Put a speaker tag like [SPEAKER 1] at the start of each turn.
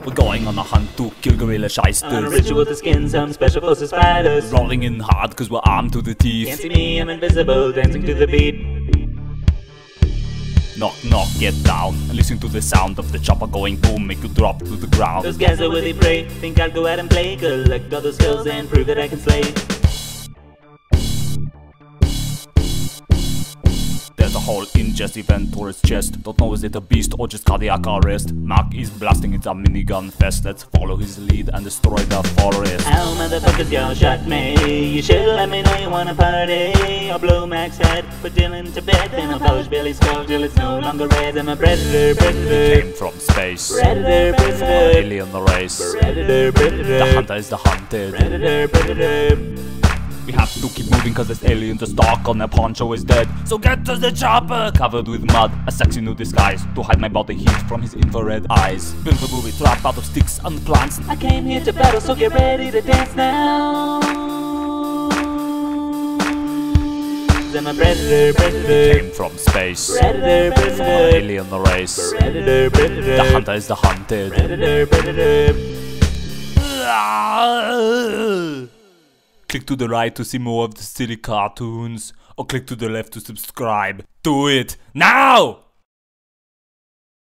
[SPEAKER 1] We're going on a hunt to kill gorilla shysters.
[SPEAKER 2] On a ritual to skin some special forces fighters.
[SPEAKER 1] Rolling in hard cause we're armed to the teeth.
[SPEAKER 2] Can't see me, I'm invisible, dancing to the beat.
[SPEAKER 1] Knock knock, get down and listen to the sound of the chopper going boom, make you drop to the ground.
[SPEAKER 2] Those guys are where they pray, think I'll go out and play, collect all those skills and prove that I can slay.
[SPEAKER 1] There's a hole in Jesse Ventura's chest. Don't know is it a beast or just cardiac arrest. Mark is blasting, it's a minigun fest. Let's follow his lead and destroy the forest.
[SPEAKER 2] Ow, motherfuckers, y'all shot me. You should let me know you wanna party. I'll blow Mac's head, put Dylan to bed, then I'll polish Billy's skull till it's no longer red. I'm a predator, predator.
[SPEAKER 1] Came from space.
[SPEAKER 2] Predator, predator.
[SPEAKER 1] Alien race.
[SPEAKER 2] Predator, predator.
[SPEAKER 1] The hunter is the hunted.
[SPEAKER 2] Predator, predator.
[SPEAKER 1] We have to keep moving cause this alien just stuck on their poncho is dead. So get to the chopper, covered with mud, a sexy new disguise to hide my body heat from his infrared eyes. Built a booby trap out of sticks and plants.
[SPEAKER 2] I came here to battle, so get ready to dance now. I'm a predator, predator.
[SPEAKER 1] Came from space.
[SPEAKER 2] Predator, predator.
[SPEAKER 1] Alien race.
[SPEAKER 2] Predator, predator.
[SPEAKER 1] The hunter is the hunted.
[SPEAKER 2] Predator, predator.
[SPEAKER 1] Click to the right to see more of the silly cartoons, or click to the left to subscribe. Do it now!